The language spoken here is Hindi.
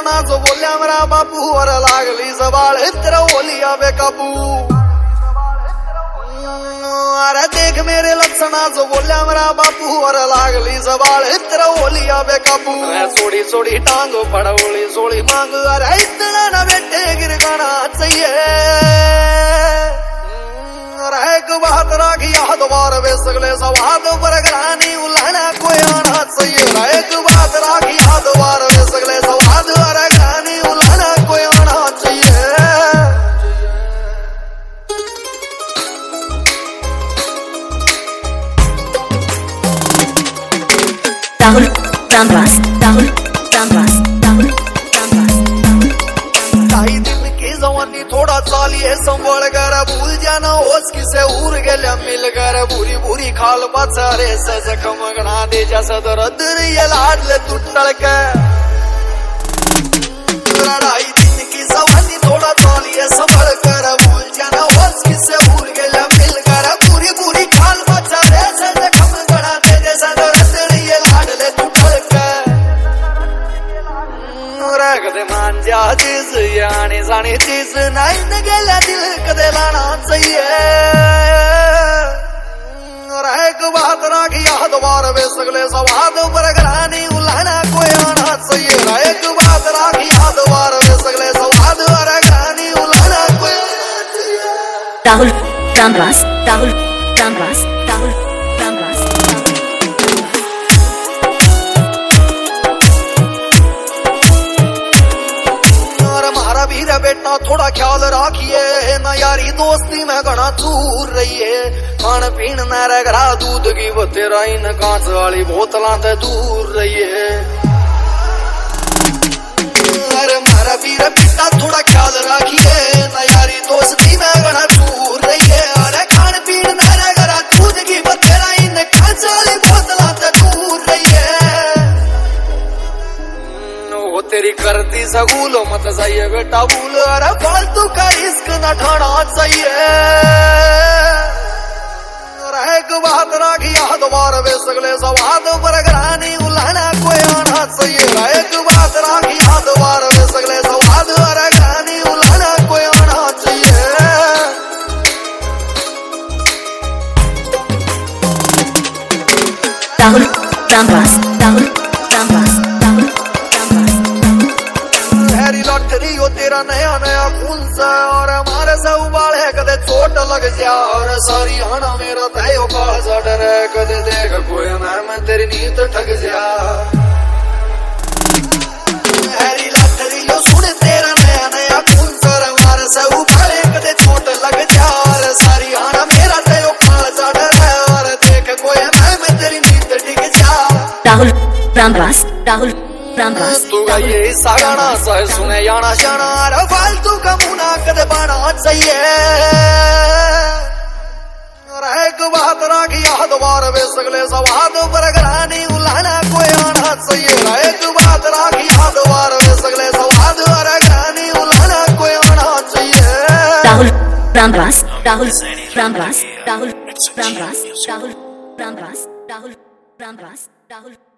लक्षणा जो बोलिया मेरा बापू और लागली सवाल तेरा ओलिया बेकाबू। अरे देख मेरे लक्षणा जो बोलिया मेरा बापू और लागली सवाल तेरा ओलिया बेकाबू। सोड़ी सोड़ी टांग पड़ोली सोड़ी मांग अरे इतना न बेटे गिर गाना चाहिए। एक बात राखी याद बार वे सगले सवाद पर ग्रानी उलाना कोई आना चाहिए। एक बात राखी याद बार वे सगले सवाद पर ग्रानी उलाना कोई आना चाहिए। Rahul Ramras, Rahul Ramras, Rahul Ramras, ढाई दिन की जवानी थोड़ा चालिए संभल कर भूल जाना होश किसे उड़ गया मिल कर बुरी बुरी खाल पचारे से जख्म गणा दे जैसा दर्द ये लाड ले तू टड़के। ढाई दिन की जवानी थोड़ा चालिए संभल कर भूल जाना होश किसे उड़ गया मिल कर बुरी बुरी खाल पचारे से जख्म गणा दे जैसा दर्द ये लाड ले तू टड़के। कदे मान जा चीज यानी जानी चीज नहीं न गेला दिल कदे लाना चाहिए। एक बात राखी याद बार वे सगले सवाद पर ग्रानी उलाना कोई आना चाहिए। एक बात राखी याद बार वे सगले सवाद पर ग्रानी उलाना कोई आना चाहिए। Rahul Ramras, Rahul Ramras, Rahul Ramras, वीरा बेटा थोड़ा ख्याल राखिए ना यारी दोस्ती में घना दूर रहिए। खान पीन न रगरा दूध की वो तेरा इन कांच वाली बोतलों से दूर रहिए। अरे मारा वीरा बेटा थोड़ा ख्याल राखिए ना यारी दोस्ती में घना दूर रहिए। अरे खान पीन न रगरा दूध की वो तेरा इन कांच वाली बोतलों से दूर रहिए। तेरी करती सगुल मत चाहिए बेटा भूल अरे फालतू का रिस्क न ठाना चाहिए। एक बात राखी याद बार वे सगले सवाद पर ग्रानी उलाना कोई आना चाहिए। एक बात राखी याद बार वे सगले सवाद पर ग्रानी उलाना कोई आना चाहिए। Rahul Ramras, Rahul Ramras, Rahul lottery हो तेरा नया नया खून सा और हमारे से उबाल है कदे चोट लग जा। और सारी आना मेरा तय काल सा डर है कदे देख कोई मैं तेरी नींद ठग जा। हैरी लॉटरी हो सुन तेरा नया नया खून सा हमारे से उबाल है कदे चोट लग जा। और सारी आना मेरा तय काल सा डर है और देख कोई मैं तेरी नींद ठग जा। Rahul Ramras, Rahul Ramras, तू ये सागाना सह सुने याना शाना अरे फालतू का मुना कदे बाना चाहिए। एक बात राखी याद बार वे सगले सवाद पर ग्रानी उलाना कोई आना चाहिए। एक बात राखी याद बार वे सगले सवाद पर ग्रानी उलाना कोई आना चाहिए। Rahul Ramras, Rahul Ramras, Rahul Ramras, Rahul Ramras, Rahul Ramras, Rahul